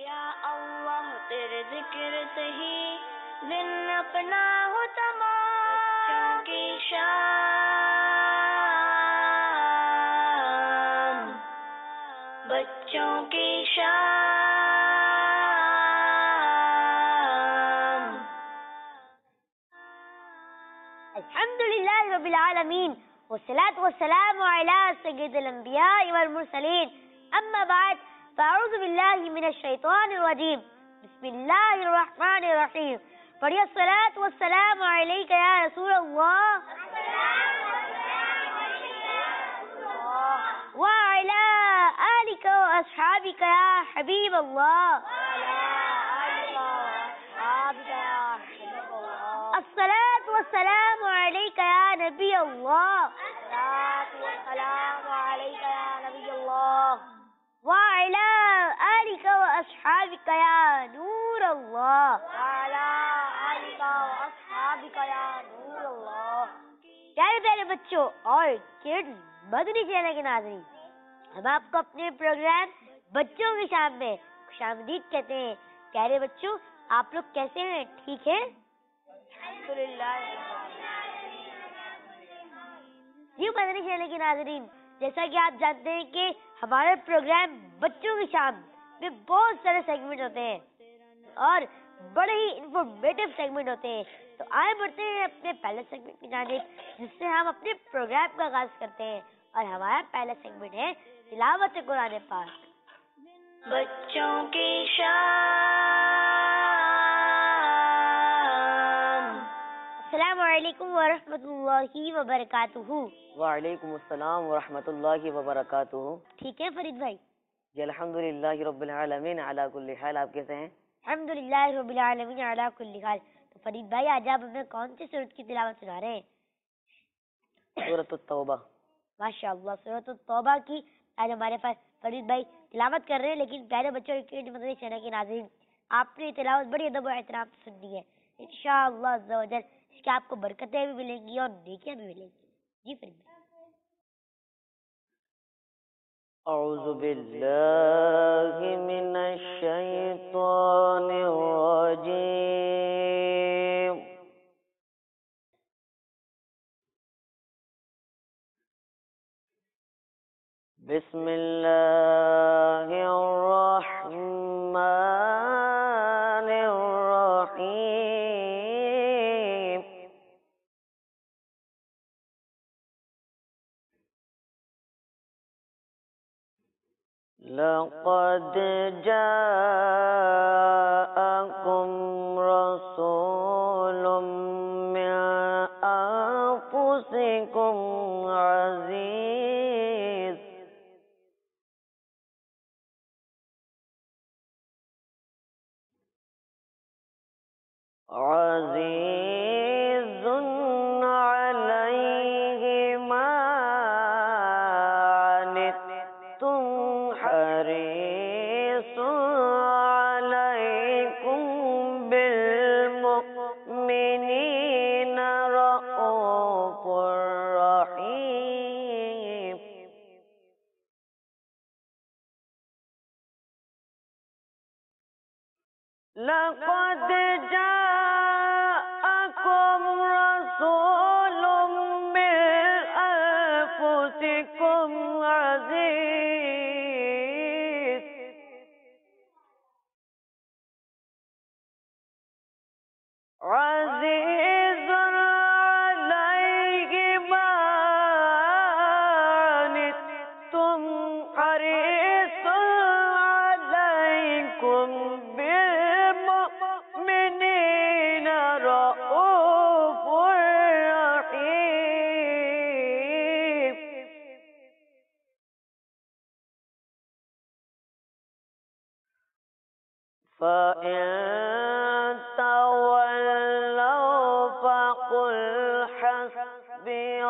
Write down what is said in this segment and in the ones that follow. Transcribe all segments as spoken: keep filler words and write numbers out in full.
یا اللہ تیرے ذکر سے ہی دن اپنا ہو تمام کی شان، بچوں کی شان۔ الحمدللہ رب العالمین والصلاة والسلام علی سید الانبیاء والمرسلین، اما بعد فاعوذ باللہ من الشیطان الرجیم، بسم اللہ الرحمن الرحیم۔ پڑھیے الصلاة والسلام علیکہ یا رسول اللہ وعلی آلک واصحابک یا حبیب اللہ۔ الصلاة والسلام علیکہ یا نبی اللہ وعلی آلک واصحابک یا نور اللہ۔ پیارے پیارے بچوں اور کڈز مدنی چینل کے ناظرین، ہم آپ کو اپنے پروگرام بچوں کی شام میں خوش آمدید کہتے ہیں۔ پیارے بچوں، آپ لوگ کیسے ہیں؟ ٹھیک ہیں؟ جی مدنی چینل کے ناظرین، جیسا کہ آپ جانتے ہیں کہ ہمارے پروگرام بچوں کی شام میں بہت سارے سیگمنٹ ہوتے ہیں اور بڑے ہی انفارمیٹیو سیگمنٹ ہوتے ہیں۔ تو آئے بڑھتے ہیں اپنے پہلے سیگمنٹ کی جانب، جس سے ہم اپنے پروگرام کا آغاز کرتے ہیں، اور ہمارا پہلا سیگمنٹ ہے تلاوت قرآن پاک۔ بچوں کی شان۔ السلام علیکم ورحمۃ اللہ وبرکاتہ۔ وعلیکم السلام ورحمۃ اللہ وبرکاتہ۔ ٹھیک ہے فرید بھائی؟ جی الحمدللہ رب العالمین علی کل حال۔ آپ کیسے ہیں؟ الحمدللہ رب العالمین علی کل حال۔ تو فرید بھائی، آج آپ ہمیں کون سی سورت کی تلاوت سنا رہے ہیں؟ سورۃ التوبہ۔ ماشاء اللہ، سورۃ التوبہ کی آج ہمارے پاس فرید بھائی تلاوت کر رہے ہیں۔ لیکن پیارے بچوں مدنی چینل کے ناظرین، آپ نے یہ تلاوت بڑی ادب و احترام سے سننی ہے۔ انشاءاللہ عز و جل اس کی آپ کو برکتیں بھی ملیں گی اور نیکیاں بھی ملیں گی۔ جی فرید بھائی۔ اعوذ باللہ من الشیطان الرجیم۔ بسم اللہ الرحمن الرحیم۔ لقد جاءکم رسول من انفسکم عزیز عزیز علیہ ما عنتم حریص علیکم بالمؤمنین رؤوف رحیم۔ لقد جاءکم رسول من انفسکم عزیز عزیز علیہ ما عنتم حریص علیکم بالمؤمنین رؤوف رحیم۔ فَإِن تَوَلَّوْا فَقُلْ حَسْبِيَ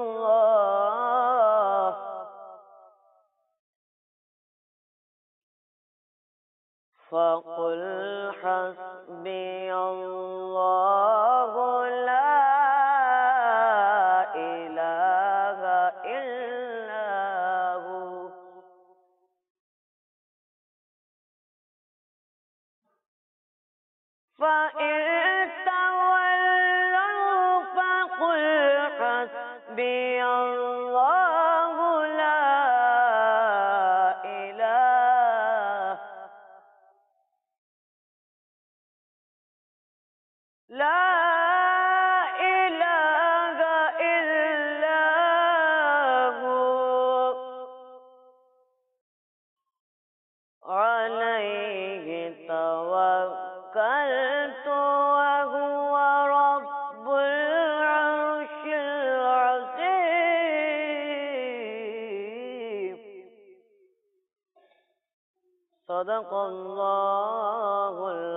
اللَّهُ فَقُلْ حَسْبِيَ اللَّهُ لَا إِلَٰهَ إِلَّا هُوَ۔ فإن تولوا فقل حسبي الله لا إله لا إله إلا هو عليه توكلت وهو رب العرش العظيم صدق الله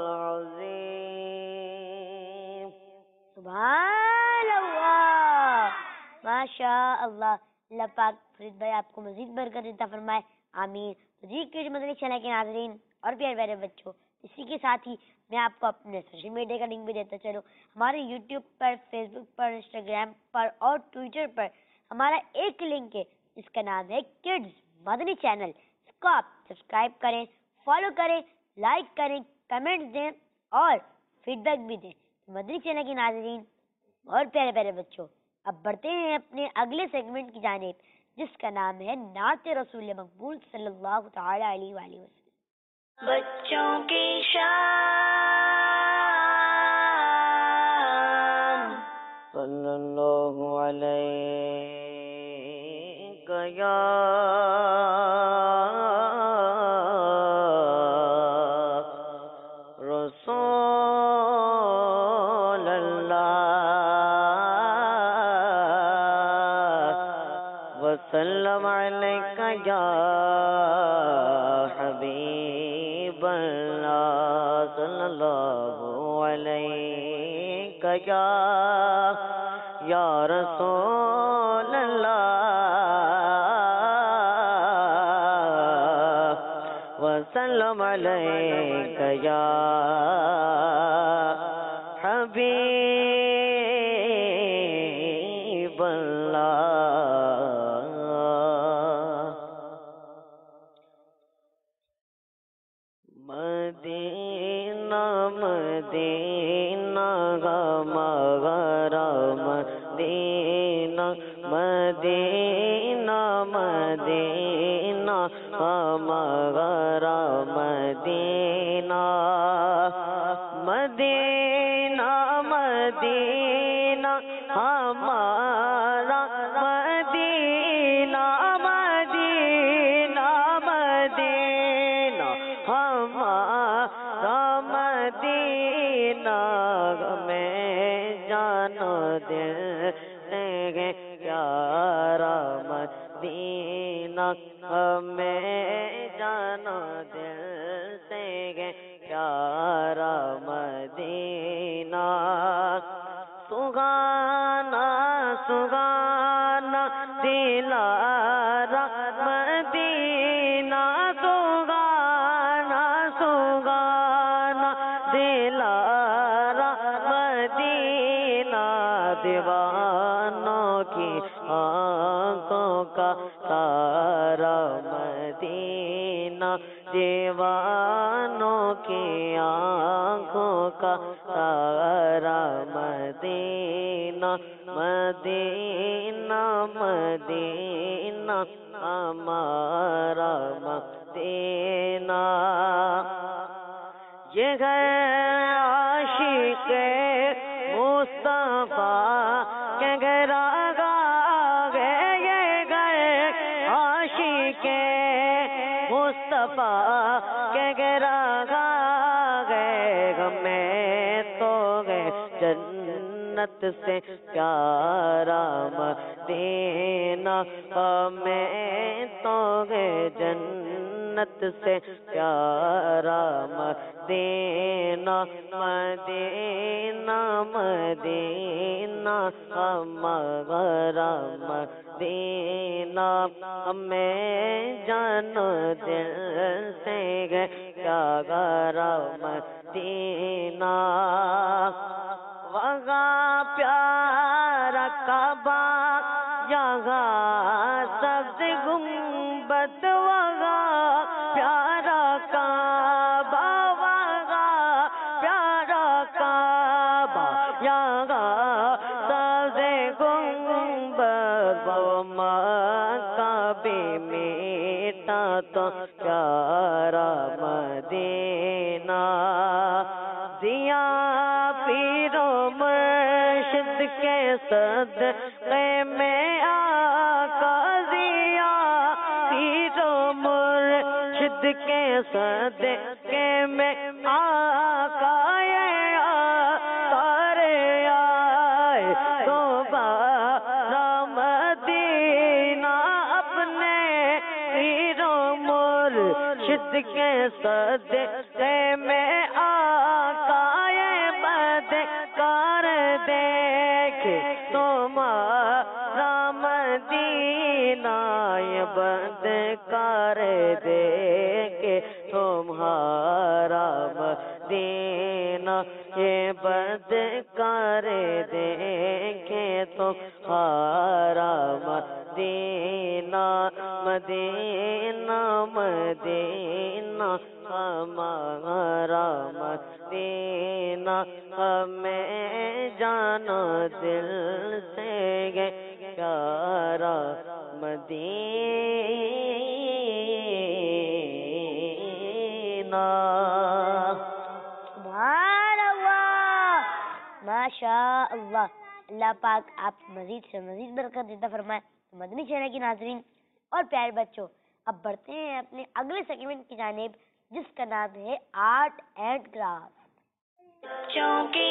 العظيم سبحان اللہ، ماشاء اللہ۔ اللہ پاک فرید بھائی آپ کو مزید برکت عطا فرمائے، آمین۔ تو جی کہ مدنی چینل کے ناظرین اور پیارے پیارے بچوں، اسی کے ساتھ ہی میں آپ کو اپنے سوشل میڈیا کا لنک بھی دیتا چلوں۔ ہمارے یوٹیوب پر، فیس بک پر، انسٹاگرام پر اور ٹویٹر پر ہمارا ایک لنک ہے جس کا نام ہے کڈز مدنی چینل۔ اس کو آپ سبسکرائب کریں، فالو کریں، لائک کریں، کمنٹس دیں اور فیڈ بیک بھی دیں۔ مدنی چینل کے ناظرین اور پیارے پیارے بچوں، اب بڑھتے ہیں اپنے اگلے سیگمنٹ کی جانب جس کا نام ہے نعت رسول مقبول صلی اللہ تعالی علیہ وآلہ وسلم۔ بچوں کی شان صلی اللہ علیہ یا رسول اللہ وسلم علیک یا حبیب اللہ صلی اللہ علیہ یا یا رسول اللہ وسلم علیک یا حبیب اللہ۔ مدینہ مدینہ مغرہ مدینہ مدینہ مدینہ مغرہ مدینہ مدینہ مدینہ ہمارا مدینہ مدینہ مدینہ ہمارا مدینہ میں جانو دل گے پیارا مدینہ ہمیں جانو دل سے گے پیارا مدینہ سگانا سگانا دلارا مدینہ سگانا سگانا دلارا مدینہ دیوانوں کی آنکھوں کا تارا مدینہ دیوانوں کی آنکھوں کا تارا مدینہ مدینہ مدینہ ہمارا مدینہ یہ ہے عاشق مصطفیٰ کے گھر آگا گئے یہ گئے عاشق مصطفیٰ کے گھر آگا گئے ہمیں تو گئے جنت سے پیارا مدینہ ہمیں تو گئے جنت سے پیارا مدینہ مدینہ مدینہ ہمارا مدینہ ہمیں جانو دل سے گئے پیارا مدینہ وہاں پیارا کعبہ جہاں سبز گنبد وہاں پیارا کعبہ وہاں پیارا مدینہ دیا پیر و مرشد کے صدقے میں آقا دیا پیر و مرشد کے صدقے میں آقا کے صدقے میں آقا بد کر دیکھ تمہارا مدینہ بد کر دیکھ تمہارا مدینہ یہ بد کر دیکھ تمہارا مدینہ مدینہ مدینہ ہمارا مدینہ ہمیں جانا دل سے پیارا مدینہ. سبحان اللہ ماشاء اللہ. اللہ پاک آپ مزید سے مزید برکت عطا فرمائے. مدنی چینل کی ناظرین اور پیارے بچوں، اب بڑھتے ہیں اپنے اگلے سیگمنٹ کی جانب جس کا نام ہے آرٹ اینڈ کرافٹ. بچوں کی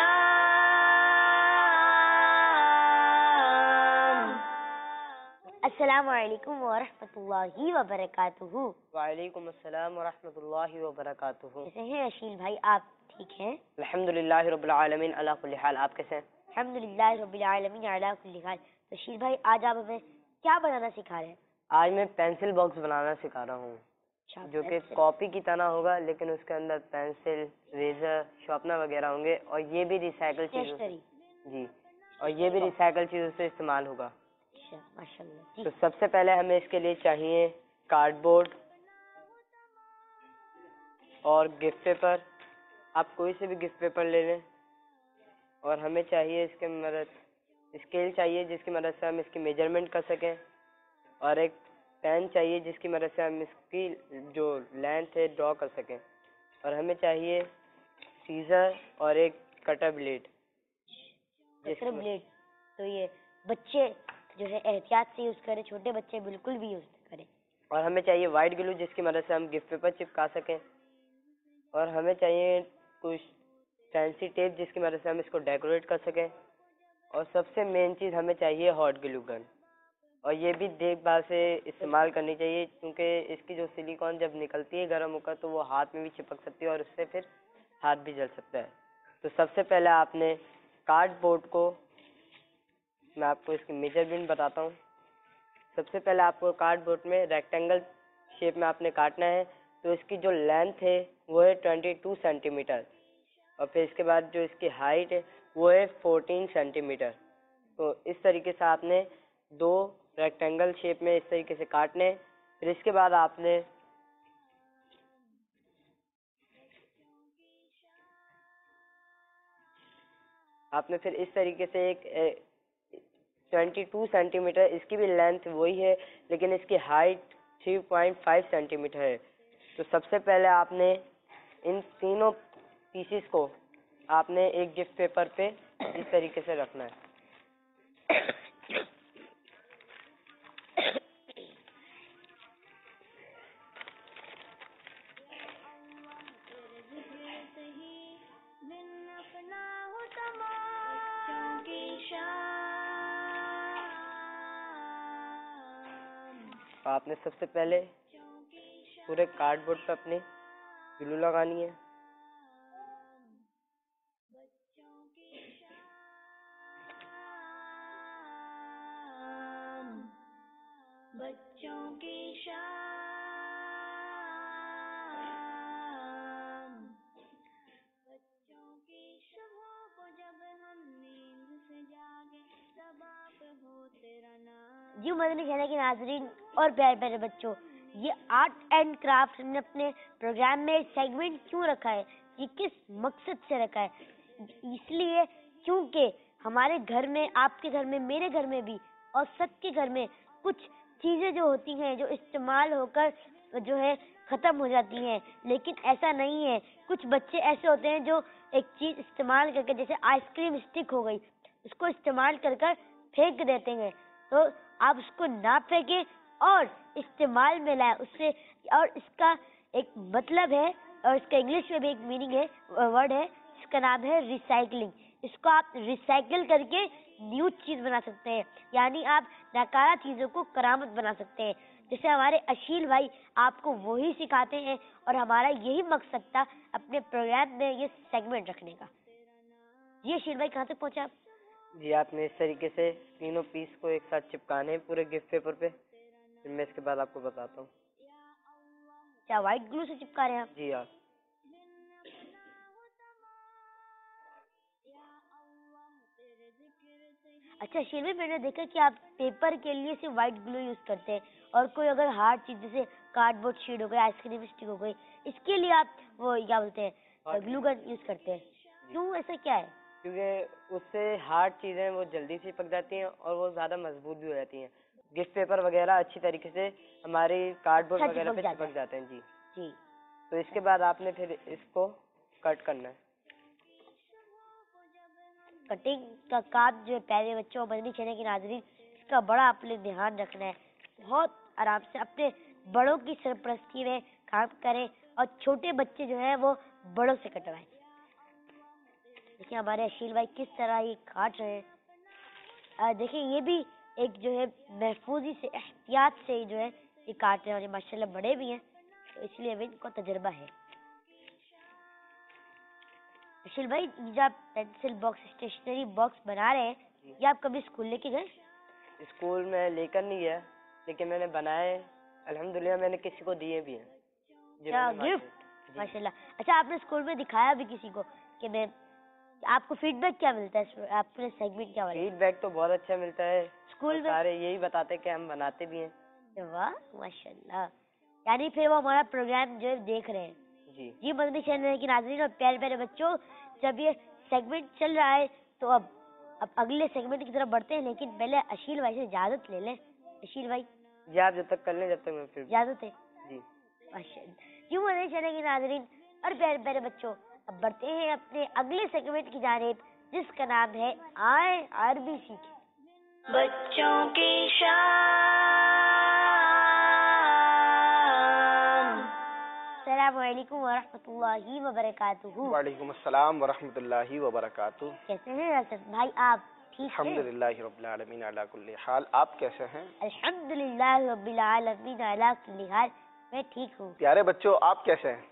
شان. السلام علیکم ورحمۃ اللہ وبرکاتہ. وعلیکم السلام ورحمۃ اللہ وبرکاتہ. کیسے ہیں اشیل بھائی؟ آپ ٹھیک ہیں؟ الحمدللہ رب العالمین علی کل حال. آپ کیسے ہیں؟ الحمدللہ رب العالمین علی کل حال. تو اشیل بھائی آج آپ ہمیں کیا بنانا سکھا رہے ہیں؟ آج میں پینسل باکس بنانا سکھا رہا ہوں جو کہ کاپی کی طرح ہوگا، لیکن اس کے اندر پینسل، ریزر، شارپنر وغیرہ ہوں گے، اور یہ بھی ریسائیکل چیزوں سے جی اور یہ بھی ریسائیکل چیزوں سے استعمال ہوگا. ماشاء اللہ. تو سب سے پہلے ہمیں اس کے لیے چاہیے کارڈ بورڈ اور گفٹ پیپر. آپ کوئی سے بھی گفٹ پیپر لے لیں. اور ہمیں چاہیے اس کے مدد اسکیل چاہیے جس کی مدد سے ہم اس کی میجرمنٹ کر سکیں، اور ایک پین چاہیے جس کی مدد سے ہم اس کی جو لینتھ ہے ڈرا کر سکیں، اور ہمیں چاہیے سیزر اور ایک کٹر بلیڈ. کٹر بلیڈ تو یہ بچے جو ہے احتیاط سے یوز کریں، چھوٹے بچے بالکل بھی یوز کریں. اور ہمیں چاہیے وائٹ گلو جس کی مدد سے ہم گفٹ پیپر چپکا سکیں. اور ہمیں چاہیے کچھ فینسی ٹیپ جس کی مدد سے ہم اس کو ڈیکوریٹ کر سکیں. اور سب سے مین چیز ہمیں چاہیے ہاٹ گلو گن، اور یہ بھی دیکھ بھال سے استعمال کرنی چاہیے کیونکہ اس کی جو سلیکون جب نکلتی ہے گرم ہو کر تو وہ ہاتھ میں بھی چپک سکتی ہے اور اس سے پھر ہاتھ بھی جل سکتا ہے. تو سب سے پہلے آپ نے کارڈ بورڈ کو، میں آپ کو اس کی میجرمنٹ بتاتا ہوں. سب سے پہلے آپ کو کارڈ بورڈ میں ریکٹینگل شیپ میں آپ نے کاٹنا ہے. تو اس کی جو لینتھ ہے وہ ہے ٹوینٹی ٹو سینٹی میٹر، اور پھر اس کے بعد جو اس کی ہائٹ ہے وہ ہے فورٹین سینٹی میٹر. تو اس طریقے سے آپ نے دو ریکٹینگل شیپ میں اس طریقے سے کاٹنے. پھر اس کے بعد آپ نے آپ نے پھر اس طریقے سے ایک ٹوینٹی ٹو سینٹی میٹر، اس کی بھی لینتھ وہی ہے لیکن اس کی height three point five centimetre ہے. تو سب سے پہلے آپ نے ان تینوں پیسز کو آپ نے ایک گفٹ پیپر پہ اس طریقے سے رکھنا ہے. آپ نے سب سے پہلے پورے کارڈ بورڈ پہ اپنی گلو لگانی ہے. بچوں کی شان. بچوں کی صبح کو جب ہم نیند سے جاگے سب آپ ہو تیرا نام. جی مدنی چینل کے ناظرین اور پیارے پیارے بچوں، یہ آرٹ اینڈ کرافٹ نے اپنے پروگرام میں سیگمنٹ کیوں رکھا ہے، یہ کس مقصد سے رکھا ہے؟ اس لیے کیونکہ ہمارے گھر میں، آپ کے گھر میں، میرے گھر میں بھی، اور سب کے گھر میں کچھ چیزیں جو ہوتی ہیں جو استعمال ہو کر جو ہے ختم ہو جاتی ہیں، لیکن ایسا نہیں ہے. کچھ بچے ایسے ہوتے ہیں جو ایک چیز استعمال کر کے، جیسے آئس کریم اسٹک ہو گئی، اس کو استعمال کر کر پھینک دیتے ہیں. تو آپ اس کو نہ پھینکیں اور استعمال میں لائیں اس سے. اور اس کا ایک مطلب ہے، اور اس کا انگلش میں بھی ایک میننگ ہے، ورڈ ہے، اس کا نام ہے ریسائکلنگ. اس کو آپ ریسائکل کر کے نیو چیز بنا سکتے ہیں، یعنی آپ ناکارہ چیزوں کو کرامت بنا سکتے ہیں. جیسے ہمارے اشیل بھائی آپ کو وہی سکھاتے ہیں، اور ہمارا یہی مقصد تھا اپنے پروگرام میں یہ سیگمنٹ رکھنے کا. جی اشیل بھائی کہاں تک پہنچا آپ؟ جی آپ نے اس طریقے سے تینوں پیس کو ایک ساتھ چپکانے ہیں پورے گفٹ پیپر پہ، پھر میں اس کے بعد آپ کو بتاتا ہوں. کیا وائٹ گلو سے چپکا رہے ہیں آپ؟ جی ہاں. اچھا اشیل بھائی، میں نے دیکھا کہ آپ پیپر کے لیے صرف وائٹ گلو یوز کرتے ہیں، اور کوئی اگر ہارڈ چیز جیسے کارڈ بورڈ شیٹ ہو گئی، آئس کریم اسٹک ہو گئی، اس کے لیے آپ وہ کیا بولتے ہیں گلو گن یوز کرتے ہیں. کیوں، ایسا کیا ہے؟ کیونکہ اس سے ہارڈ چیزیں وہ جلدی سے پک جاتی ہیں اور وہ زیادہ مضبوط بھی ہو جاتی ہیں. گفٹ پیپر وغیرہ اچھی طریقے سے ہماری کارڈ بورڈ وغیرہ پہ چپک جاتے ہیں. جی جی. تو اس کے بعد آپ نے پھر اس کو کٹ کرنا ہے. کٹنگ کا کام جو ہے پیارے بچوں، مدنی چینل کے ناظرین، اس کا بڑا آپ نے دھیان رکھنا ہے. بہت آرام سے اپنے بڑوں کی سرپرستی میں کام کریں، اور چھوٹے بچے جو ہیں وہ بڑوں سے کٹوائیں. دیکھیں ہمارے اشیل بھائی کس طرح یہ کاٹ رہے ہیں. دیکھیں یہ بھی ایک جو ہے محفوظی سے، احتیاط سے جو ہے یہ کاٹ رہے ہیں، اور یہ ماشاء اللہ بڑے بھی ہیں، تو اس لیے ابھی ان کو تجربہ ہے. اشیل بھائی جو آپ پینسل باکس، اسٹیشنری باکس بنا رہے ہیں، یہ آپ کبھی اسکول لے کے گئے؟ اسکول میں لے کر نہیں گیا، لیکن میں نے بنائے الحمدللہ، میں نے کسی کو دیے بھی ہیں. کیا گفٹ؟ ماشاء اللہ. اچھا آپ نے اسکول میں دکھایا بھی کسی کو کہ میں، آپ کو فیڈ بیک کیا ملتا ہے؟ آپ نے سیگمنٹ کیا؟ فیڈ بیک تو بہت اچھا ملتا ہے اسکول میں، سارے یہی بتاتے کہ ہم بناتے بھی ہیں. واہ ماشاء اللہ. یعنی پھر وہ ہمارا پروگرام جو ہے دیکھ رہے ہیں. جی جی مدنی چینل کی ناظرین اور پیارے پیارے بچوں، جب یہ سیگمنٹ چل رہا ہے تو اب اب اگلے سیگمنٹ کی طرف بڑھتے ہیں، لیکن پہلے اشیل بھائی سے اجازت لے لیں. اشیل بھائی جی آپ جب تک کر لیں، جب تک میں پھر اجازت ہے. جی ماشاء اللہ. جی مدنی چینل کی ناظرین اور پیارے پیارے بچوں، اب بڑھتے ہیں اپنے اگلے سیگمنٹ کی جانب، جس کا نام ہے آئیں عربی سیکھیں. بچوں کی شان. السلام علیکم ورحمۃ اللہ وبرکاتہ. وعلیکم السلام ورحمۃ اللہ وبرکاتہ. کیسے ہیں اسد بھائی؟ آپ ٹھیک ہیں؟ الحمد للہ رب العالمین علی کل حال. آپ کیسے ہیں؟ الحمد للہ رب العالمین علی کل حال. میں ٹھیک ہوں. پیارے بچوں آپ کیسے ہیں؟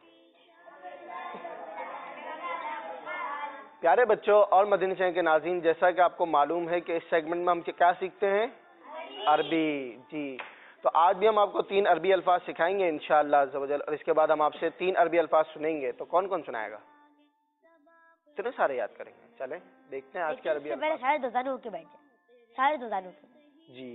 پیارے بچوں اور مدنی چینل کے ناظرین، جیسا کہ آپ کو معلوم ہے کہ اس سیگمنٹ میں ہم کیا سیکھتے ہیں؟ عربی. جی تو آج بھی ہم آپ کو تین عربی الفاظ سکھائیں گے انشاءاللہ عز و جل، اور اس کے بعد ہم آپ سے تین عربی الفاظ سنیں گے. تو کون کون سنائے گا؟ چلیں سارے یاد کریں گے. چلیں دیکھتے ہیں آج کے عربی الفاظ. سارے دوستانوں ہو کے بیٹھ جائیں، سارے دوستانوں کے. جی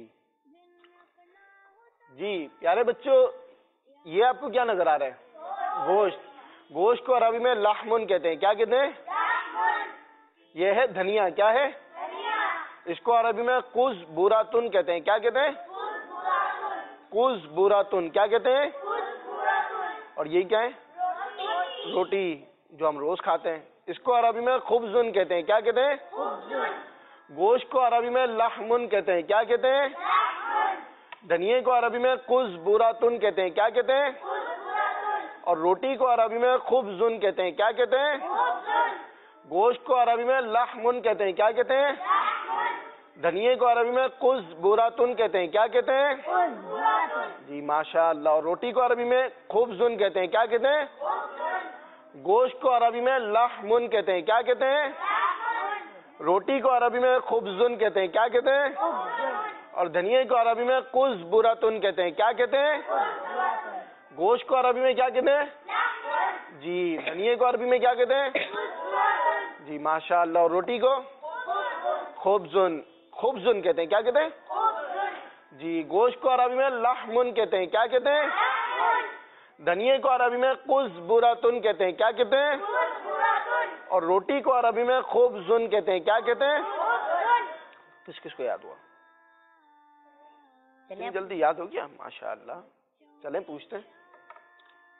جی پیارے بچوں، یہ آپ کو کیا نظر آ رہا ہے؟ گوشت. گوشت کو عربی میں لحمن کہتے ہیں. کیا کہتے ہیں؟ یہ ہے دھنیا. کیا ہے؟ اس کو عربی میں قز بوراتن کہتے ہیں. کیا کہتے ہیں؟ قز بوراتن. کیا کہتے ہیں؟ اور یہ کیا ہے؟ روٹی جو ہم روز کھاتے ہیں. اس کو عربی میں خبزن کہتے ہیں. کیا کہتے ہیں؟ گوشت کو عربی میں لحمن کہتے ہیں. کیا کہتے ہیں؟ دھنیے کو عربی میں قز بوراتن کہتے ہیں. کیا کہتے ہیں؟ اور روٹی کو عربی میں خبزن کہتے ہیں. کیا کہتے ہیں؟ گوشت کو عربی میں لحمن کہتے ہیں. کیا کہتے ہیں؟ دھنیے کو عربی میں قز بوراتن کہتے ہیں. کیا کہتے ہیں؟ جی ماشاء اللہ. اور روٹی کو عربی میں خبزن کہتے ہیں. کیا کہتے ہیں؟ گوشت کو عربی میں لحمن کہتے ہیں. کیا کہتے ہیں؟ روٹی کو عربی میں خبزن کہتے ہیں. کیا کہتے ہیں؟ اور دھنیے کو عربی میں قز بوراتن کہتے ہیں. کیا کہتے ہیں؟ گوشت کو عربی میں کیا کہتے ہیں؟ جی. دھنیے کو عربی میں کیا کہتے ہیں؟ جی ماشاء اللہ. اور روٹی کو خبزن خبزن کہتے ہیں. کیا کہتے ہیں؟ جی. گوشت کو عربی میں لحمن کہتے ہیں. کیا کہتے ہیں؟ دھنیے کو عربی میں قز بوراتن کہتے ہیں. کیا کہتے ہیں؟ اور روٹی کو عربی میں خبزن کہتے ہیں. کیا کہتے ہیں؟ کس کس کو یاد ہوا؟ جلدی یاد ہو گیا؟ ماشاء اللہ. چلیں پوچھتے ہیں.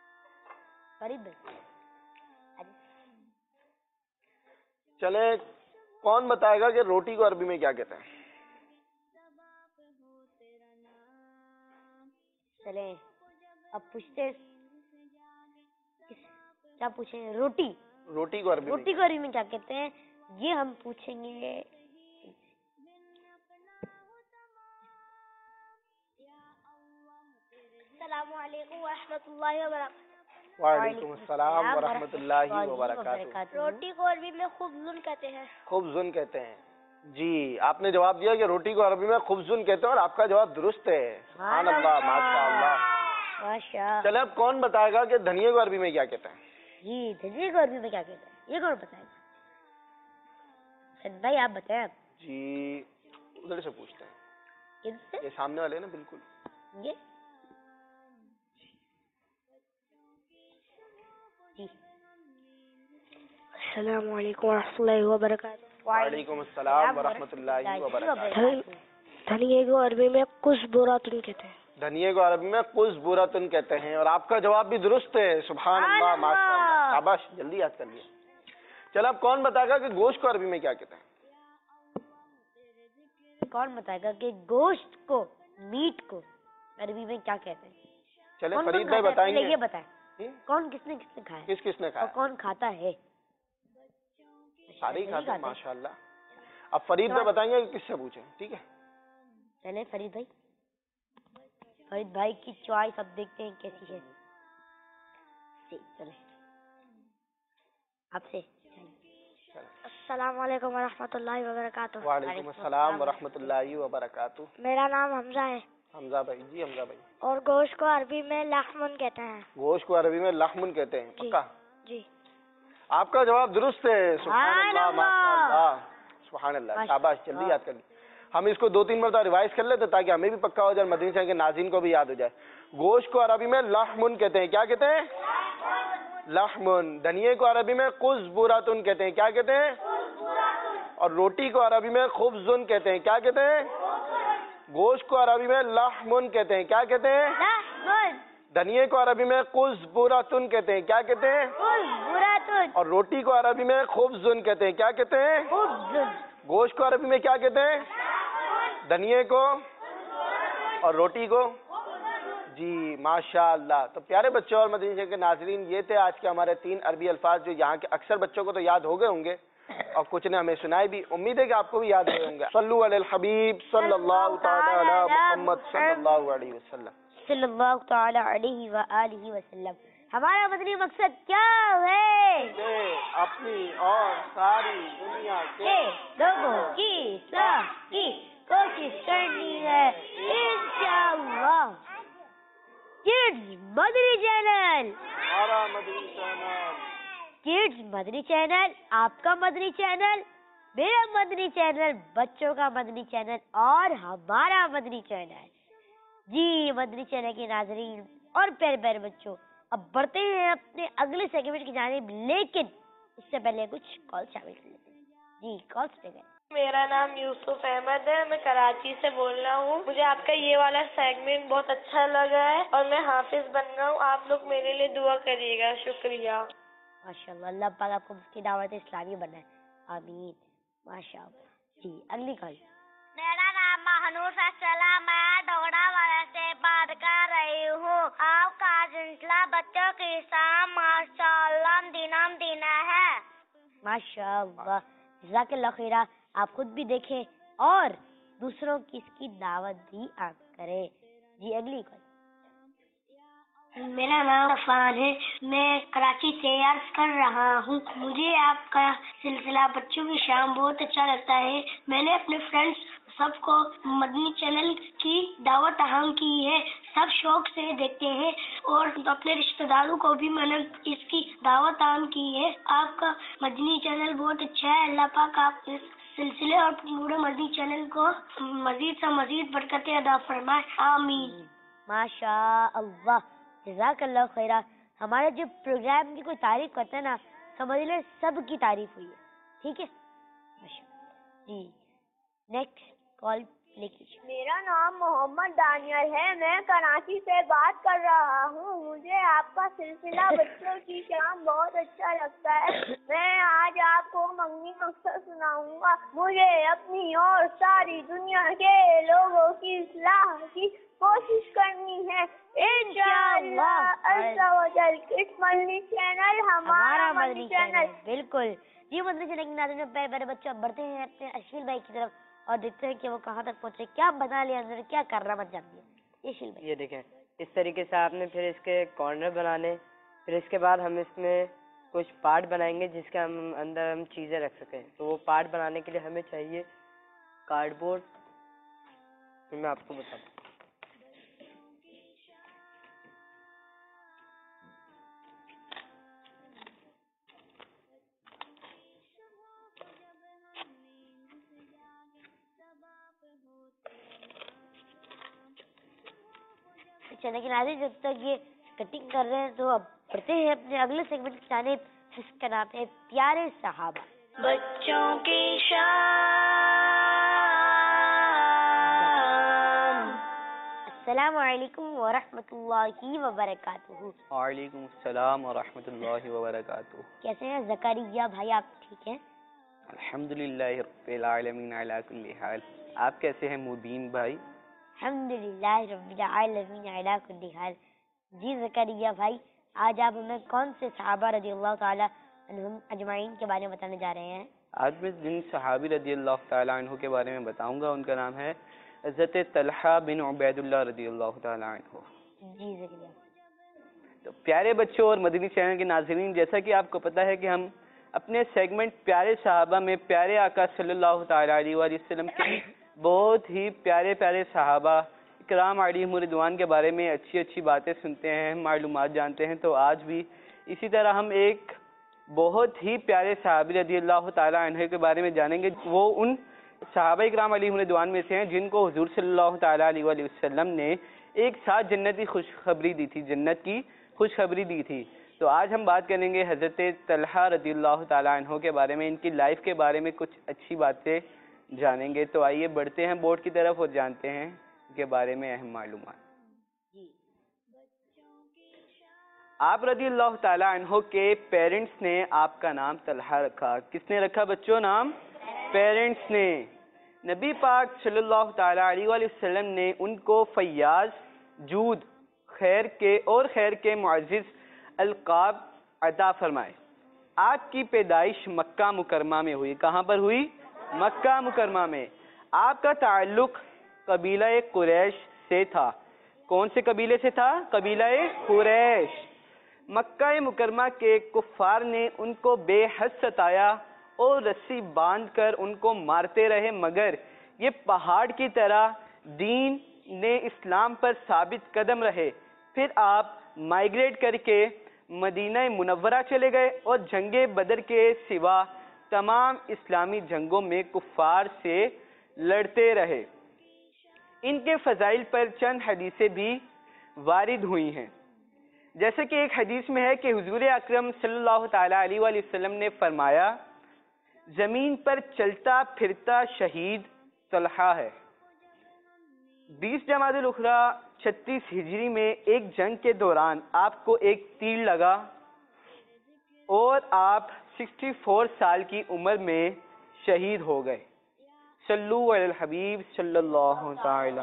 فرید بھائی. چلے کون بتائے گا کہ روٹی کو عربی میں کیا کہتے ہیں؟ چلیں اب پوچھتے ہیں کیا پوچھیں؟ روٹی. روٹی کو عربی روٹی کو عربی میں کیا کہتے ہیں یہ ہم پوچھیں گے. السلام علیکم ورحمۃ اللہ وبرکاتہ. وعلیکم السلام ورحمۃ اللہ وبرکاتہ. روٹی کو عربی میں خبزن کہتے ہیں. خبزن کہتے ہیں. جی آپ نے جواب دیا کہ روٹی کو عربی میں خبزن کہتے ہیں اور آپ کا جواب درست ہے. سبحان اللہ ماشاء اللہ. ماشاء. چلے اب کون بتائے گا کہ دھنیے کو عربی میں کیا کہتے ہیں؟ جی دھنیے کو عربی میں کیا کہتے ہیں یہ کون بتائے گا؟ سن بھائی آپ بتائیں. جی ادھر سے پوچھتے ہیں. کدھر سے؟ یہ سامنے والے نا بالکل. یہ جی. السلام علیکم ورحمۃ اللہ وبرکاتہ. وعلیکم السلام ورحمۃ اللہ وبرکاتہ. دھنیے کو عربی میں کزبراتن کہتے ہیں. دھنیے کو عربی میں کزبراتن کہتے ہیں اور آپ کا جواب بھی درست ہے. سبحان اللہ ماشاء اللہ. شاباش جلدی یاد کر لیا. چلو اب کون بتائے گا کہ گوشت کو عربی میں کیا کہتے ہیں؟ کون بتائے گا کہ گوشت کو میٹ کو عربی میں کیا کہتے ہیں؟ چلے فرید بھائی بتائیں گے. یہ بتائیں کون کس نے کس نے کھایا کس کس نے اور کھایا؟ کون کھاتا ہے؟ سارے ہی کھاتے ہیں ماشاء اللہ. اب فرید بھائی بتائیں گے کہ کس سے پوچھیں. ٹھیک ہے چلے فرید بھائی. فرید بھائی کی چوائس اب دیکھتے ہیں کیسی ہے. جی چلے آپ سے. السلام علیکم ورحمۃ اللہ وبرکاتہ. وعلیکم السلام ورحمۃ اللہ وبرکاتہ. میرا نام حمزہ ہے. حمزہ بھائی. جی حمزہ بھائی. اور گوشت کو عربی میں لحمن کہتے ہیں. گوشت کو عربی میں لحمن کہتے ہیں. پکا؟ جی آپ کا جواب درست ہے. سبحان اللہ ماشاء اللہ. سبحان اللہ شاباش جلدی یاد کر لی. ہم اس کو دو تین مرتبہ ریوائز کر لیتے تاکہ ہمیں بھی پکا ہو جائے, مدنی چینل کے ناظرین کو بھی یاد ہو جائے. گوشت کو عربی میں لحمن کہتے ہیں. کیا کہتے ہیں؟ لحمن. دھنیے کو عربی میں کزبراتن کہتے ہیں. کیا کہتے ہیں؟ اور روٹی کو عربی میں خبزن کہتے ہیں. کیا کہتے ہیں؟ گوشت کو عربی میں لحمن کہتے ہیں. کیا کہتے ہیں؟ دھنیے کو عربی میں کزبراتن کہتے ہیں. کیا کہتے ہیں؟ اور روٹی کو عربی میں خبزن کہتے ہیں. کیا کہتے ہیں؟ گوشت کو عربی میں کیا کہتے ہیں؟ دھنیے کو اور روٹی کو. جی ماشاء اللہ. تو پیارے بچوں اور مدنی چینل کے ناظرین, یہ تھے آج کے ہمارے تین عربی الفاظ جو یہاں کے اکثر بچوں کو تو یاد ہو گئے ہوں گے اور کچھ نے ہمیں سنائے بھی. امید ہے کہ آپ کو بھی یاد ہوئے ہوں گے. صلو علی الحبیب صلی اللہ تعالی علی محمد صلی اللہ علیہ وسلم. صلی اللہ تعالی علیہ وآلہ وسلم. ہمارا مدنی مقصد کیا ہے؟ اپنی اور ساری دنیا کے لوگوں کی اصلاح کی کوشش کرنی ہے انشاءاللہ. کڈز مدنی چینل, ہمارا مدنی چینل. کڈز مدنی چینل آپ کا مدنی چینل, میرا مدنی چینل, بچوں کا مدنی چینل اور ہمارا مدنی چینل. جی مدنی چینل کے ناظرین اور پیارے پیارے بچوں, اب بڑھتے ہیں اپنے اگلے سیگمنٹ کی جانب, لیکن اس سے پہلے کچھ کال شامل کر لیتے ہیں. جی کال پہ گئے. میرا نام یوسف احمد ہے, میں کراچی سے بول رہا ہوں. مجھے آپ کا یہ والا سیگمنٹ بہت اچھا لگا ہے اور میں حافظ بن رہا ہوں. آپ لوگ میرے لیے دعا کریے گا. شکریہ. ماشاء اللہ, اللہ پاک آپ کو مفتی دعوت اسلامی بنائے. آمین. ماشاء اللہ. جی اگلی کال. میرا نام مہنور فیصل ہے, میں ڈوگڑا والے سے بات کر رہی ہوں. آپ کا سلسلہ بچوں کی شام ماشاء اللہ دینام دینا ہے. ماشاء اللہ جزاک اللہ خیرہ. آپ خود بھی دیکھیں اور دوسروں کی اس کی دعوت بھی آپ کریں. جی اگلی کال. میرا نام عفان ہے, میں کراچی سے عرض کر رہا ہوں. مجھے آپ کا سلسلہ بچوں کی شام بہت اچھا لگتا ہے. میں نے اپنے فرینڈس سب کو مدنی چینل کی دعوت عام کی ہے. سب شوق سے دیکھتے ہیں اور اپنے رشتہ داروں کو بھی میں نے اس کی دعوت عام کی ہے. آپ کا مدنی چینل بہت اچھا ہے. اللہ پاک آپ اس سلسلے اور پورے مدنی چینل کو مزید سے مزید برکتیں عطا فرمائے. آمین. ماشاء اللہ جزاک اللہ خیرہ. ہمارے جو پروگرام کی کوئی تعریف کرتا ہے نا, سمجھ لیں سب کی تعریف ہوئی ہے. ٹھیک ہے. ماشاء اللہ. جی نیکسٹ کال लिखिए। मेरा नाम मोहम्मद दानियल है, मैं कराची से बात कर रहा हूँ। मुझे आपका सिलसिला बच्चों की शाम बहुत अच्छा लगता है। मैं आज आपको मंगनी मकसद सुनाऊंगा। मुझे अपनी और सारी दुनिया के लोगों की इस्लाह की कोशिश करनी है इंशाअल्लाह अज़्ज़ा व जल। किड्स मदनी चैनल हमारा मदनी चैनल। बिल्कुल जी। मदनी चैनल के नाज़रीन में प्यारे प्यारे बच्चों, अब बढ़ते हैं अपने अश्विल भाई की तरफ और देखते हैं कि वो कहाँ तक पहुँचे, क्या बना लिया अंदर, क्या कर रहा बन जाती है। अश्विल भाई ये देखें, इस तरीके से आपने फिर इसके कॉर्नर बनाने, फिर इसके बाद हम इसमें कुछ पार्ट बनाएंगे जिसके हम अंदर हम चीज़ें रख सकें। तो वो पार्ट बनाने के लिए हमें चाहिए कार्डबोर्ड। तो मैं आपको बताता हूँ। चैनल के नाज़रीन जब तक ये कटिंग कर रहे हैं तो अब बढ़ते हैं अपने अगले सेगमेंट की जानिब, जिसका नाम है प्यारे सहाबा। बच्चों की शाम। अस्सलामु अलैकुम व रहमतुल्लाहि व बरकातुहू। वालेकुम अस्सलाम व रहमतुल्लाहि व बरकातुहू। कैसे हैं ज़करिया भाई, आप ठीक हैं? अल्हम्दुलिल्लाहि रब्बिल आलमीन अला कुल्ली हाल। आप कैसे हैं मुबीन भाई? अल्हम्दुलिल्लाहि रब्बिल आलमीन अला कुल्ली हाल। जी ज़करिया भाई, आज आप हमें कौन से सहाबा रज़ियल्लाहु ताला अन्हुम अजमाइन के बारे में बताने जा रहे हैं? आज मैं जिन सहाबी रज़ियल्लाहु ताला अन्हु के बारे में बताऊंगा उनका नाम है हज़रत तलहा बिन उबैदुल्लाह रज़ियल्लाहु ताला अन्हु। जी ज़करिया। तो प्यारे बच्चों और मदनी चैनल के नाज़रीन, जैसा कि आपको पता है कि हम अपने सेगमेंट प्यारे सहाबा में प्यारे आका सल्लल्लाहु ताला अलैहि वसल्लम के बहुत ही प्यारे प्यारे सहाबा इकराम अलैहिम रिदवान के बारे में अच्छी अच्छी बातें सुनते हैं, मालूमात जानते हैं। तो आज भी इसी तरह हम एक बहुत ही प्यारे सहाबी रज़ियल्लाहु ताला अन्हु के बारे में जानेंगे। वो उन सहाबा इकराम अलैहिम रिदवान में से हैं जिनको हुजूर सल्लल्लाहु ताला अलैहि वसल्लम ने एक साथ जन्नत की खुशखबरी दी थी, जन्नत की खुशखबरी दी थी। तो आज हम बात करेंगे हज़रत तलहा रज़ियल्लाहु ताला अन्हु के बारे में, इनकी लाइफ के बारे में कुछ अच्छी बातें जानेंगे। तो आइए बढ़ते हैं बोर्ड की तरफ और जानते हैं के बारे में अहम मालूमात। आप रज़ियल्लाहु ताला अन्हु के पेरेंट्स ने आपका नाम तलहा रखा। किसने रखा बच्चों नाम? पेरेंट्स ने। नबी पाक सल्लल्लाहु ताला अलैहि वसल्लम ने उनको फैयाज, जूद, खैर के और खैर के मुअज़्ज़िज़ अलक़ाब अता फरमाए। आपकी पैदाइश मक्का मुकरमा में हुई। कहाँ पर हुई? मक्का मुकरमा में। आपका ताल्लुक कबीला कुरैश से था। कौन से कबीले से था? कबीला कुरैश। मक्का मुकरमा के कुफ़ार ने उनको बेहद सताया और रस्सी बांधकर उनको मारते रहे, मगर ये पहाड़ की तरह दीन ने इस्लाम पर साबित कदम रहे। फिर आप माइग्रेट करके मदीना मुनव्वरा चले गए और जंगे बदर के सिवा तमाम इस्लामी जंगों में कुफ़ार से लड़ते रहे। इनके फ़ज़ाइल पर चंद हदीसें भी वारिद हुई हैं। जैसे कि एक हदीस में है कि हुजूर अकरम सल्लल्लाहु ताला अलैहि वसल्लम ने फरमाया, ज़मीन पर चलता फिरता शहीद तलहा है। बीस जमादुल उखरा छत्तीस हिजरी में एक जंग के दौरान आपको एक तीर लगा और आप चौंसठ साल की उम्र में शहीद हो गए। सल्लु अलल हबीब सल्लल्लाहु ताला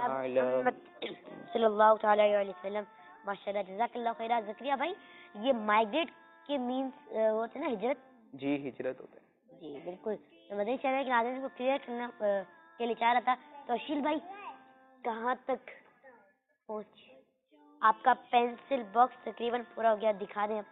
अलैहि वसल्लम। माशाल्लाह, जज़ाकल्लाहु खैरा। ज़करिया भाई, ये माइग्रेट के मीन्स होते हैं ना, हिजरत? जी, हिजरत होता है। जी बिल्कुल। तो मदनी चैनल के नाज़रीन को क्लियर करना के लिए चाह रहा था। तो अशील भाई, कहाँ तक पहुँचे? आपका पेंसिल बॉक्स तकरीबन पूरा हो गया, दिखा दें। अब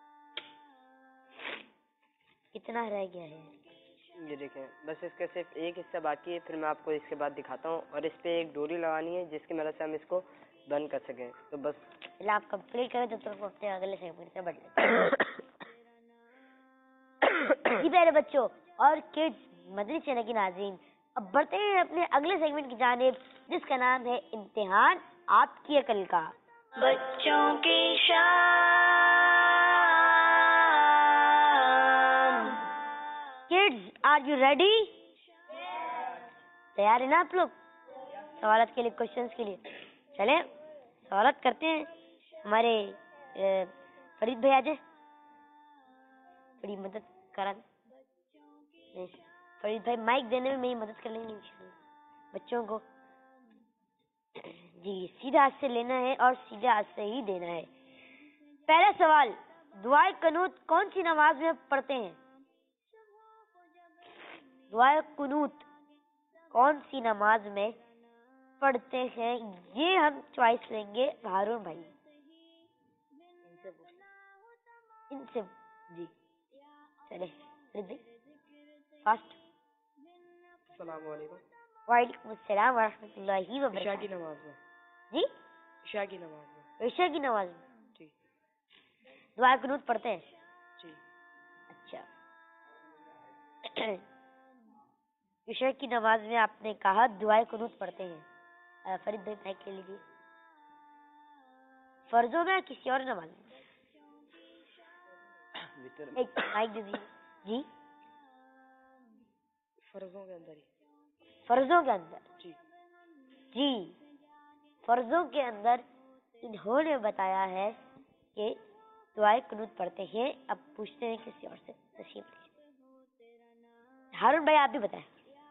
कितना रह गया है? ये देखें, बस इसका सिर्फ एक हिस्सा बाकी है, फिर मैं आपको इसके बाद दिखाता हूँ। और इस पे एक डोरी लगानी है जिसकी मदद से हम इसको बंद कर सकें। तो बस पहले आप कंप्लीट करें तो तुरंत अपने अगले सेगमेंट से बढ़ लेते जी प्यारे बच्चों और किड्स मदनी चैनल की नाज़रीन, अब बढ़ते हैं अपने अगले सेगमेंट की जानिब, जिसका नाम है इम्तिहान आपकी अकल का। बच्चों की शाम। Kids, are you ready? तैयार है ना आप लोग? سوالات کے لیے, کوشچنس کے لیے. چلیں سوالات کرتے ہیں. ہمارے فرید بھائی آج تھوڑی مدد کرا دیں. فرید بھائی مائک دینے میں میری مدد کر لیں گے بچوں کو. جی سیدھے ہاتھ سے لینا ہے اور سیدھے ہاتھ سے ہی دینا ہے. پہلا سوال, دعائے قنوت کون سی نماز میں پڑھتے ہیں؟ دعائے قنوت کون سی نماز میں پڑھتے ہیں؟ یہ ہم چوائس لیں گے ہارون بھائی ان سے. جی چلے فاسٹ. السلام علیکم. وعلیکم السلام ورحمۃ اللہ عشاء وبرکاتہ. کی نماز میں. جی عشاء کی نماز میں. عشاء کی نماز میں جی دعائے قنوت پڑھتے ہیں. جی. اچھا عشاء کی نماز میں آپ نے کہا دعائے قنوت پڑھتے ہیں. فرید بھائی مائک لے لیجیے. فرضوں میں کسی اور نماز میں؟ ایک مائک دے دیجیے. جی فرضوں کے اندر ہی. فرضوں کے اندر. جی جی فرضوں کے اندر انہوں نے بتایا ہے کہ دعائے قنوت پڑھتے ہیں. اب پوچھتے ہیں کسی اور سے. تشریف لیجیے. ہارون بھائی آپ بھی بتائیں.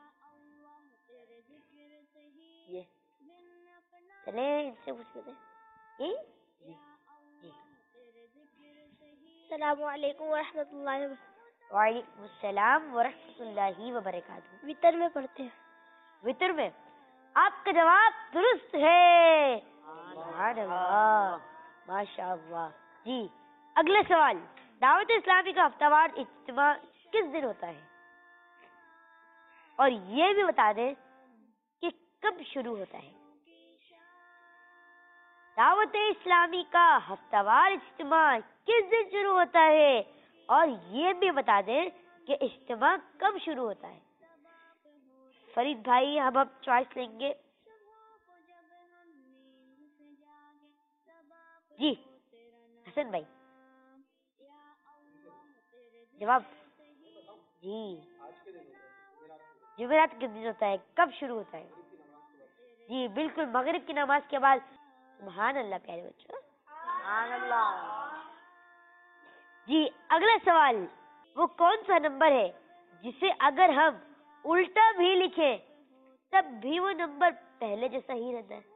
یہ چلے ان سے پوچھ لیتے ہیں. جی جی السلام علیکم ورحمۃ اللہ وبرکاتہ. وعلیکم السلام ورحمۃ اللہ وبرکاتہ. وطر میں پڑھتے ہیں. وطر میں آپ کا جواب درست ہے. سبحان اللہ ماشاء اللہ. جی اگلا سوال, دعوت اسلامی کا ہفتہ وار اجتماع کس دن ہوتا ہے؟ اور یہ بھی بتا دیں کہ کب شروع ہوتا ہے. دعوت اسلامی کا ہفتہ وار اجتماع کس دن شروع ہوتا ہے اور یہ بھی بتا دیں کہ اجتماع کب شروع ہوتا ہے. فرید بھائی ہم اب چوائس لیں گے. جی حسن بھائی جواب. جی جمعرات کے دن ہوتا ہے. کب شروع ہوتا ہے؟ جی بالکل مغرب کی نماز کے بعد. سبحان اللہ پیارے بچوں سبحان اللہ. جی اگلا سوال, وہ کون سا نمبر ہے جسے اگر ہم الٹا بھی لکھیں تب بھی وہ نمبر پہلے جیسا ہی رہتا ہے؟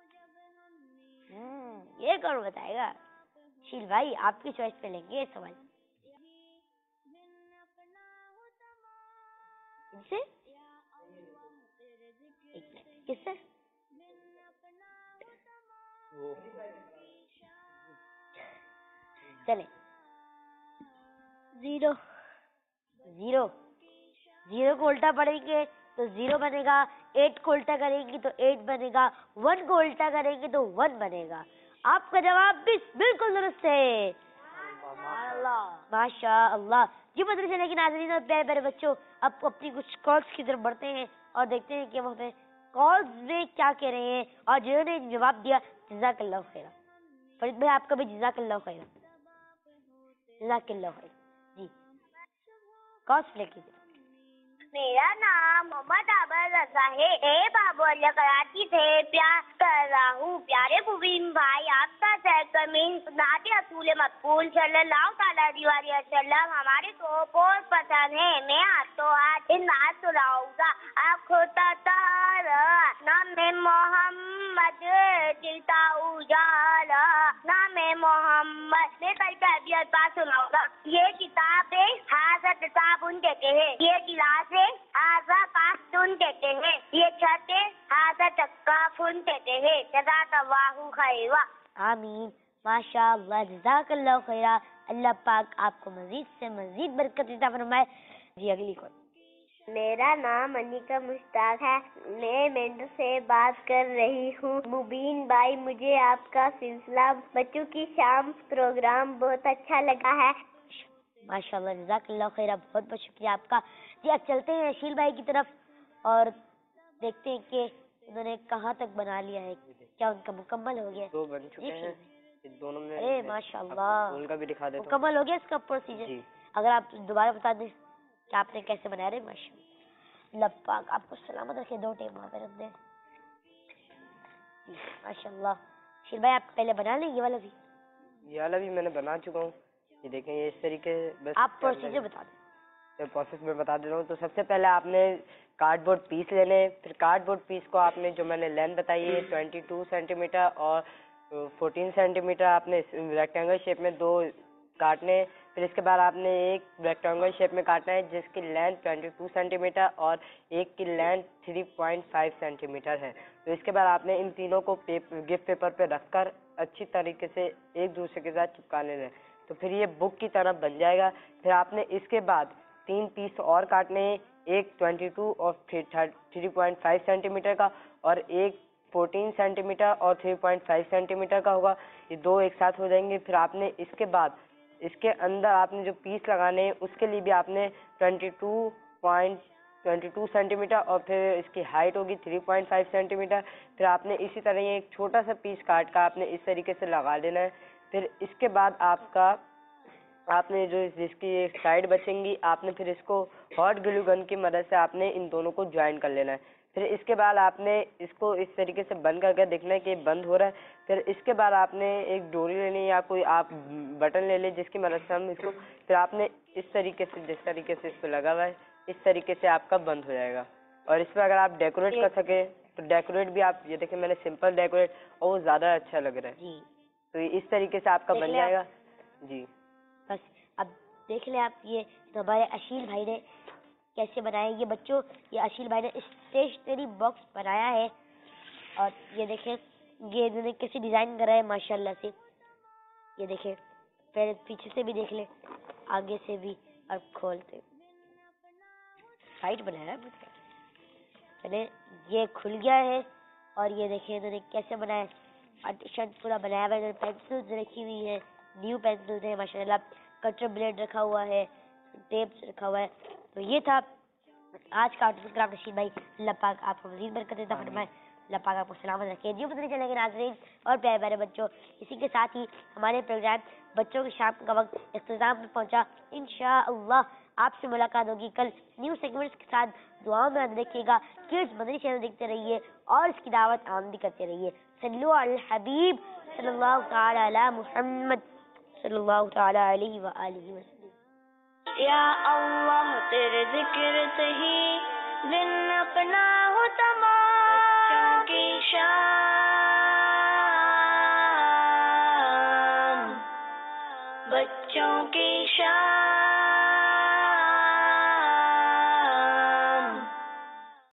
یہ کون بتائے گا؟ شیل بھائی آپ کی چوائس پہ لیں گے یہ سوال. ان سے کس سے؟ چلے زیرو. زیرو. زیرو کو الٹا پڑھیں گے تو زیرو بنے گا. ایٹ کو الٹا کریں گے تو ایٹ بنے گا. ون کو الٹا کریں گے تو ون بنے گا. آپ کا جواب بھی بالکل درست ہے. ماشاء اللہ. جی مدرسے لیکن ناظرین اور پیارے پیارے بچوں, اب اپنی کچھ کالس کی طرف بڑھتے ہیں اور دیکھتے ہیں کہ وہ ہمیں کالز میں کیا کہہ رہے ہیں اور جنہوں نے جواب دیا جزاک اللہ خیر. فرید بھائی آپ کا بھی جزاک اللہ خیر. جزاک اللہ خیر. جی کالس لے کیجیے. میرا نام محمد عابر رضا ہے. اے بابو اللہ کراچی سے پیار کر رہا ہوں. پیارے مبین بھائی آپ کا سرکمین نعت رسول مقبول صلی اللہ تعالیٰ علیہ وسلم ہمارے کو بہت پسند ہے. میں ہاتھوں ہاتھ ان نعت سناؤں گا. آنکھوں تارا نام محمد جلتا اجالا نام محمد. میں کل کا ابھی الفاظ سناؤں گا. یہ کتاب ہے حضرت صابن کہتے ہیں. یہ گلاس ہے آزا کافتون کہتے ہیں. یہ چھت ہے آزا چکافون کہتے ہیں. جزاک اللہ خیر. آمین. ماشاء اللہ جزاک اللہ خیرہ. اللہ پاک آپ کو مزید سے مزید برکت عطا فرمائے. جی اگلی کون. میرا نام انیکا مشتاق ہے. میں مینڈو سے بات کر رہی ہوں. مبین بھائی مجھے آپ کا سلسلہ بچوں کی شام پروگرام بہت اچھا لگا ہے. ماشاء اللہ جزاک اللہ خیرہ. بہت بہت شکریہ آپ کا. جی اب چلتے ہیں اشیل بھائی کی طرف اور دیکھتے ہیں کہ انہوں نے کہاں تک بنا لیا ہے. کیا ان کا مکمل ہو گیا؟ دو بن چکے ہیں دونوں میں. ارے ماشاء اللہ ان کا بھی دکھا دیتا ہوں. مکمل ہو گیا اس کا پروسیجر. جی اگر آپ دوبارہ بتا دیں کہ آپ نے کیسے بنایا. رہے ماشاء اللہ اللہ پاک آپ کو سلامت رکھے. دو ٹیم وہاں پہ رکھ دیں. ماشاء اللہ. شیر بھائی آپ پہلے بنا لیں یہ والا بھی. یہ والا بھی میں نے بنا چکا ہوں. یہ دیکھیں یہ اس طریقے بس آپ پروسیجر بتا دیں. پروسیس میں بتا دے رہا ہوں. تو سب سے پہلے آپ نے کارڈ بورڈ پیس لینے. پھر کارڈ بورڈ پیس کو آپ نے جو میں نے لینتھ بتائی ہے ٹوینٹی ٹو سینٹی میٹر اور فورٹین سینٹی میٹر آپ نے ریکٹینگل شیپ میں دو کاٹنے. پھر اس کے بعد آپ نے ایک ریکٹینگل شیپ میں کاٹنا ہے جس کی length twenty two centimetre اور ایک کی length three point five centimetre ہے. تو اس کے بعد آپ نے ان تینوں کو گفٹ پیپر پہ رکھ کر اچھی طریقے سے ایک دوسرے کے ساتھ چپکا لینا ہے. تو پھر یہ بک کی طرح بن جائے گا. پھر آپ نے اس کے بعد تین پیس اور کاٹنے ہیں. ایک ٹوینٹی ٹو اور three point five centimetre کا اور ایک فورٹین سینٹی میٹر اور three point five centimetre کا ہوگا. یہ دو ایک ساتھ ہو جائیں گے. پھر آپ نے اس کے بعد اس کے اندر آپ نے جو پیس لگانے ہیں اس کے لیے بھی آپ نے twenty two point twenty two centimetre اور پھر اس کی ہائٹ ہوگی three point five centimetre. پھر آپ نے اسی طرح یہ ایک چھوٹا سا پیس کاٹ کا آپ نے اس طریقے سے لگا دینا ہے. پھر اس کے بعد آپ کا آپ نے جو جس کی ایک سائڈ بچیں گی آپ نے پھر اس کو ہاٹ گلو گن کی مدد سے آپ نے ان دونوں کو جوائن کر لینا ہے. پھر اس کے بعد آپ نے اس کو اس طریقے سے بند کر کے دیکھنا ہے کہ بند ہو رہا ہے. پھر اس کے بعد آپ نے ایک ڈوری لینی یا کوئی آپ بٹن لے لیں جس کی مدد سے ہم اس کو پھر آپ نے اس طریقے سے جس طریقے سے اس پہ لگا ہوا ہے اس طریقے سے آپ کا بند ہو جائے گا. اور اس پہ اگر آپ ڈیکوریٹ کر سکیں تو ڈیکوریٹ بھی آپ یہ دیکھیں میں نے سمپل ڈیکوریٹ اور وہ زیادہ اچھا لگ رہا ہے. جی تو اس طریقے سے آپ کا بن جائے گا. جی بس اب دیکھ لیں آپ. یہ تو ہمارے اشیل بھائی نے کیسے بنایا یہ بچوں. یہ اشیل بھائی نے اسٹیشنری باکس بنایا ہے اور یہ دیکھیں یہ انہوں نے کیسے ڈیزائن کرا ہے ماشاء اللہ سے. یہ دیکھیں پہلے پیچھے سے بھی دیکھ لیں آگے سے بھی اور کھولتے سائٹ بنایا ہے. چلے یہ کھل گیا ہے اور یہ دیکھیں انہوں نے کیسے بنایا ہے. آرٹیشن پورا بنایا ہوا ہے. پینسلز رکھی ہوئی ہے نیو پینسلز ہیں ماشاء اللہ. کٹر بلیڈ رکھا ہوا ہے ٹیپس رکھا ہوا ہے. تو یہ تھا آج کا آرٹ کرافٹ اشیل بھائی. اللہ پاک آپ کو مزید برکت عطا فرمائے. اللہ پاک آپ کو سلامت رکھے. جی پتہ نہیں چلے گا ناظرین اور پیارے پیارے بچوں. اسی کے ساتھ ہی ہمارے پروگرام بچوں کی شام کا وقت اختتام میں پہنچا. انشاءاللہ آپ سے ملاقات ہوگی کل نیو سیگمنٹس کے ساتھ. دعاؤں میں یاد رکھیے گا. کڈز مدنی چینل دیکھتے رہیے اور اس کی دعوت آمدی کرتے رہیے. صلو علی الحبیب صلی اللہ تعالی علی محمد صلی اللہ تعالی علیہ وآلہ وسلم. یا اللہ تیرے ذکر سے ہی دن اپنا ہو تمام کی شان. بچوں کی شان